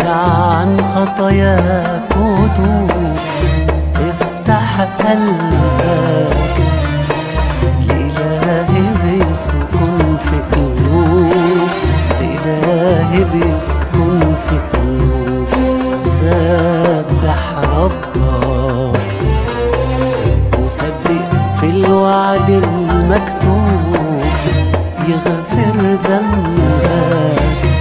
عن خطاياك وتوب، افتح قلبك لإلهي بيسكن في قلوب، لإلهي بيسكن في قلوب. سبح ربك وصدق في الوعد المكتوب، يغفر ذنبك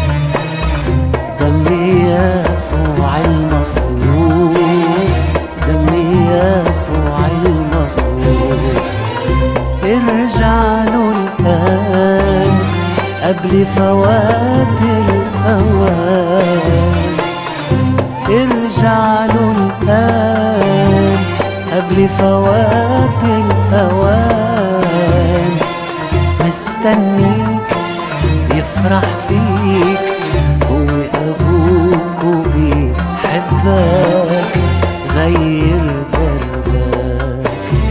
دم يسوع المصلوب، دم يسوع المصلوب. ارجع له الآن قبل فوات الأوان، ارجع له الآن قبل فوات الأوان. مستنيك يفرح فيك، هو أبوك وبيحبك، غير دربك.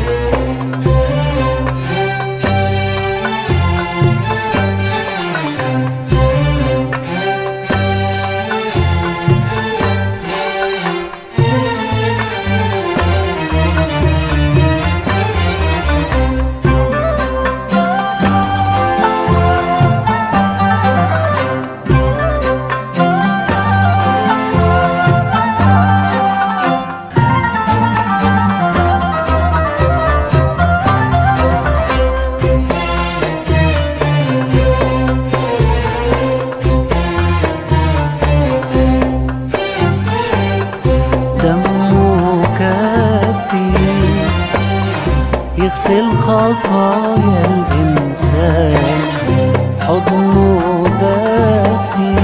يغسل خطايا الإنسان، حضنه دافي.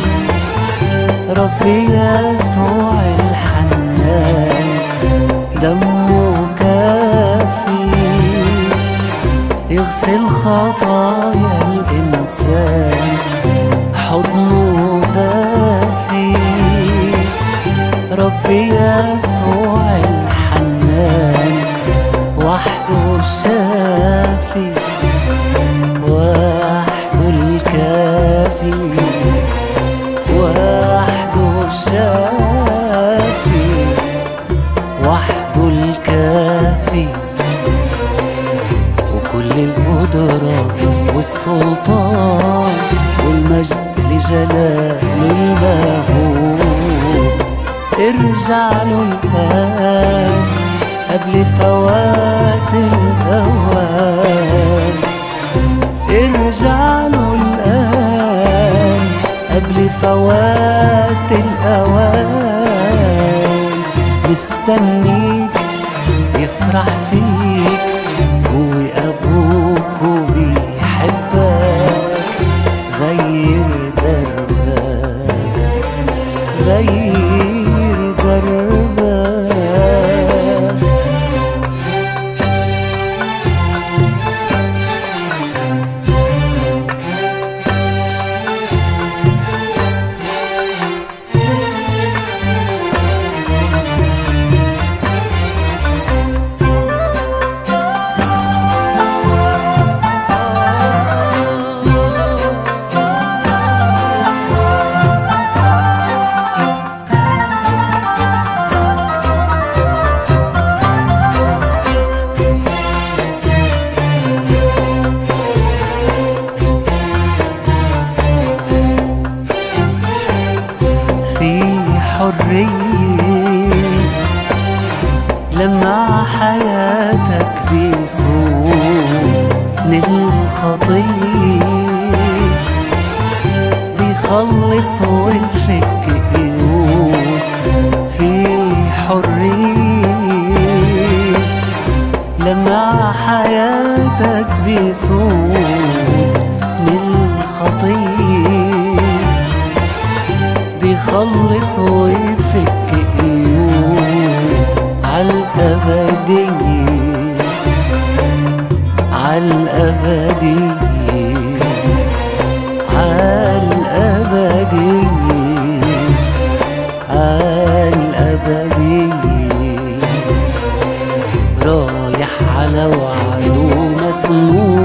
ربي يسوع الحنان دمه كافي، يغسل خطايا الإنسان، حضنه دافي. ربي يسوع الحنان وحده الشافي، وحده الكافي، وحده الشافي، وحده الكافي. وكل القدرة والسلطان والمجد لجلاله المهول. ارجع له الآن قبل فوات الأوان، ارجع له الآن قبل فوات الأوان. مستنيك يفرح فيك، هو أبوك وبيحبك، غير دربك، غير دربك. حرية لما حياتك بيسود من الخطية، بيخلص ويفك قيود. في حرية لما حياتك بيسود من الخطية، بيخلص ويفك قيود. عالأبدية، عالأبدية، عالأبدية، عالأبدية. رايح على وعده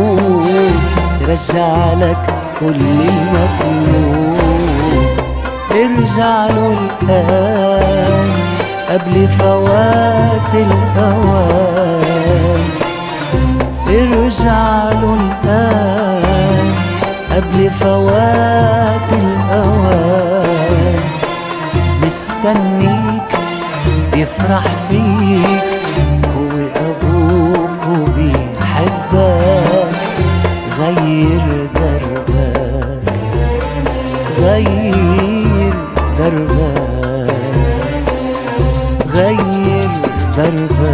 مسنود، رجع لك كل المسنود. ارجع له الآن قبل فوات الأوان. ارجع له الآن قبل فوات الأوان. مستنيك بيفرح فيك، هو أبوك وبيحبك. غير دربك، غير دربك، غير دربك.